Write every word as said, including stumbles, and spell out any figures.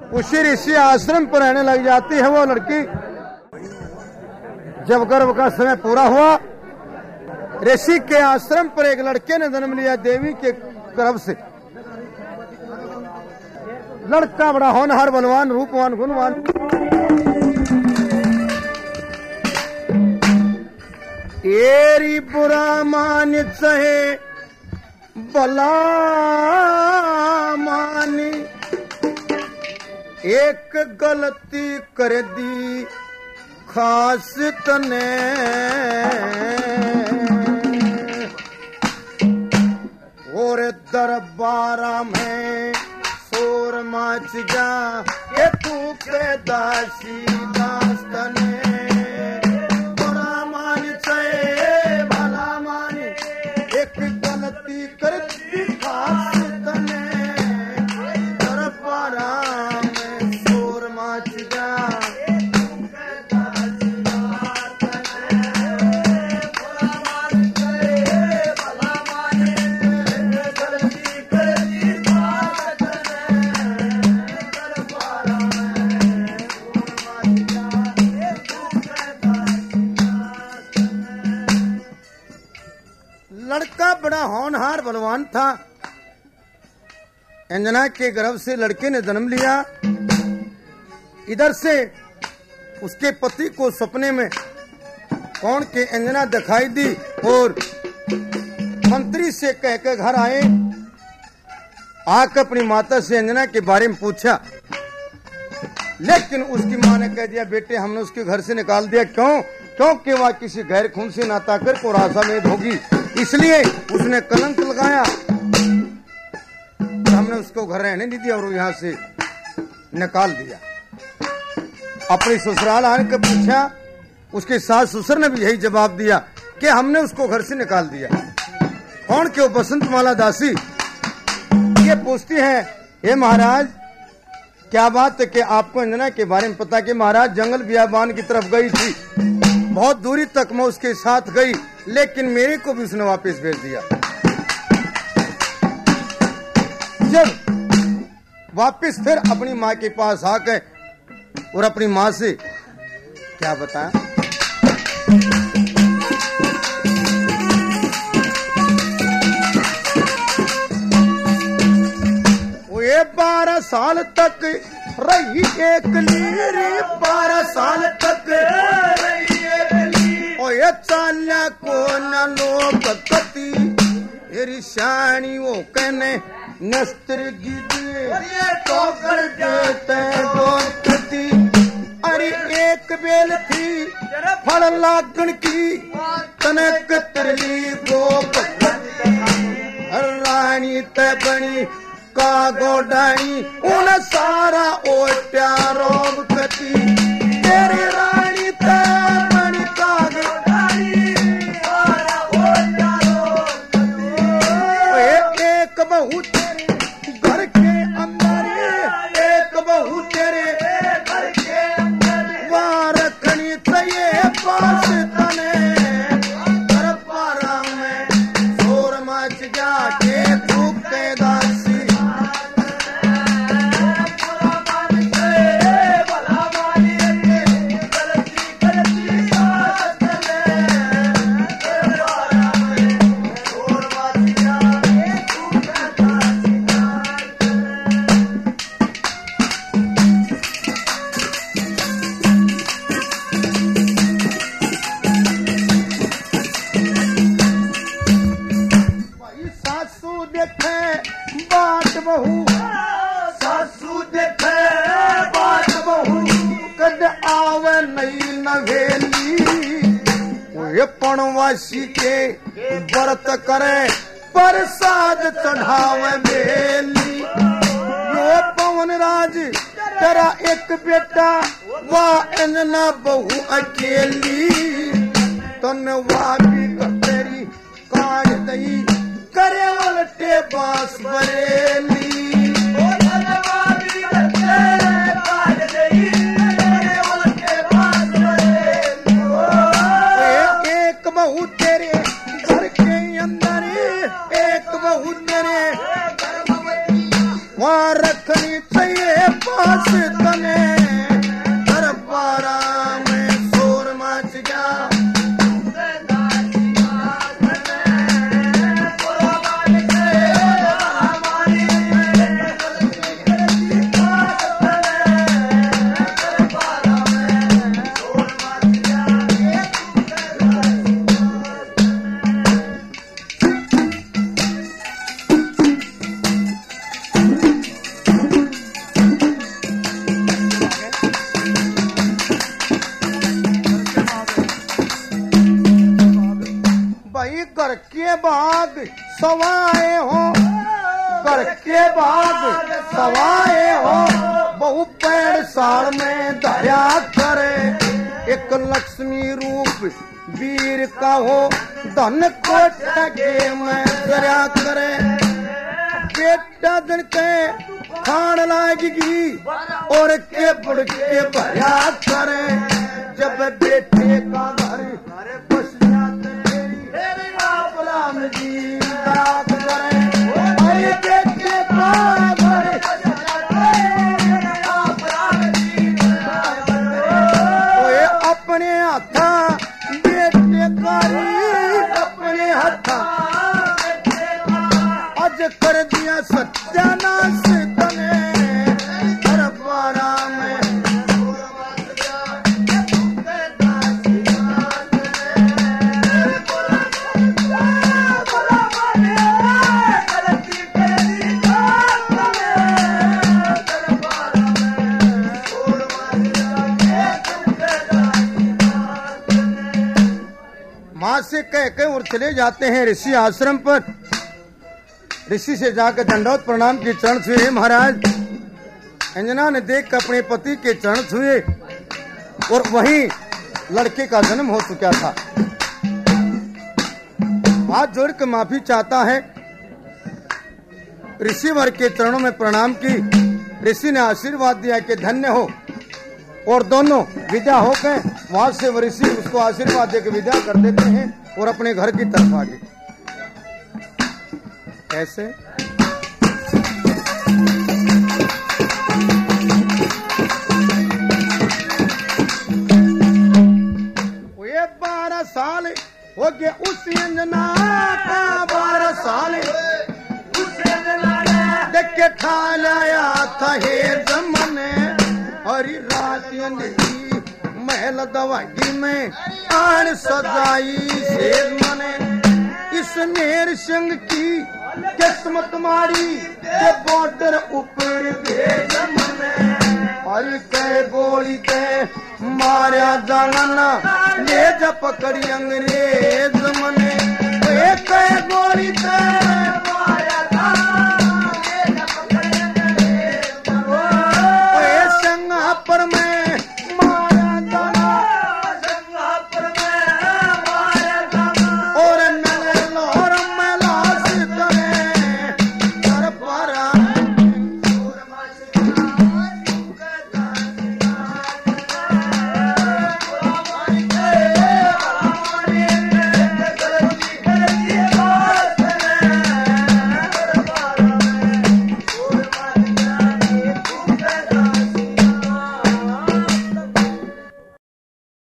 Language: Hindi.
उसी ऋषि आश्रम पर रहने लग जाती है वो लड़की। जब गर्भ का समय पूरा हुआ, ऋषि के आश्रम पर एक लड़के ने जन्म लिया देवी के गर्भ से। लड़का बड़ा होनहार, बलवान, रूपवान, गुणवान। तेरी बुरा मान चाहे भला मानी, एक गलती कर दी खास तने, और दरबारा में शोर मच जा के तू के दासी दास्तने। बुरा मान चाहे भला मानी, एक गलती कर दी खास तने, दरबारा में शोर मच जा। लड़का बड़ा होनहार बलवान था। अंजना के गर्भ से लड़के ने जन्म लिया। इधर से उसके पति को सपने में कौन के अंजना दिखाई दी और मंत्री से कहकर घर आए। आकर अपनी माता से अंजना के बारे में पूछा, लेकिन उसकी मां ने कह दिया, बेटे हमने उसके घर से निकाल दिया। क्यों? क्योंकि वह किसी गैर खून से नाता कर को रासामेद होगी, इसलिए उसने कलंक लगाया। हमने उसको घर रहने नहीं दिया और यहाँ से निकाल दिया। अपने ससुराल आने के पूछा, उसके सास ससुर ने भी यही जवाब दिया कि हमने उसको घर से निकाल दिया। कौन क्यों? बसंतमाला दासी ये पूछती है, हे महाराज क्या बात है कि आपको अंजना के बारे में पता? कि महाराज जंगल बियाबान की तरफ गई थी, बहुत दूरी तक मैं उसके साथ गई, लेकिन मेरे को भी उसने वापस भेज दिया। जब वापस फिर अपनी माँ के पास आ गए और अपनी माँ से क्या बताया, वो ये बारह साल तक रही एकली रे, बारह साल तक रही एकली। ओ ये चाल्या को न लोग कती तेरी शानी वो कहने नस्त्र गिदे तो कर देते दोस्ती। अरे एक बेल थी फल लागण की, तनक तरली गोप रानी ते बनी का गोडानी, उन सारा ओट्या रोग कती। तेरी रानी ते बनी का गोडानी, सारा ओट्या रोग कती। एक बहू तेरे घर के अंदर, एक बहू तेरे घर के अंदर, वार रखनी चाहिए पास तने। दरबारा में शोर मच जाके थूकते दासी। पणवासी के व्रत करे प्रसाद चढ़ावे बेली। यो पवन राज तेरा एक बेटा, वाह अंजना बहू अकेली। तन वाह भी तेरी काट दई करे उल्टे बांस बरेली। बहू तेरे घर के अंदर, एक बहू तेरे वहाँ रखनी चाहिए पास से तने दरबारा में शोर मच गया। कर के बाग सवाए हो, कर के बाग सवाए हो, बहु पैर साल में दया करे। एक लक्ष्मी रूप वीर का हो, धन को ठगे में दया करे। बेटा दिन के खान लाएगी और के बुढ़ के भया करे। जब बेटे का घर बस जाते राम जी रात करे। अरे बेटे का घर ओए अपने हाथा बेटे कारी अपने हाथा आज कर दिया सत्यानाश तने दरबारा में। माँ से कह के और चले जाते हैं ऋषि आश्रम पर। ऋषि से जाकर दंडवत प्रणाम के चरण छुए। महाराज अंजना ने देख कर अपने पति के चरण छुए और वहीं लड़के का जन्म हो चुका था। हाथ जोड़ कर माफी चाहता है। ऋषि वर के चरणों में प्रणाम की। ऋषि ने आशीर्वाद दिया कि धन्य हो, और दोनों विदा होकर वहां से ऋषि उसको आशीर्वाद देकर विदा कर देते हैं और अपने घर की तरफ आगे। ऐसे ये बारह साल हो गए उस अंजना का, बारह साल उस अंजना ने देख के ठा लाया था हे जमने। हरी रात महल दवागी में आन सजाई से मने। इस नेर सिंह की किस्मत मारी के बॉर्डर ऊपर भेज मने। हरी कह गोली ते मारा जाना ले जा पकड़ी अंग्रेज मने। कह गोली ते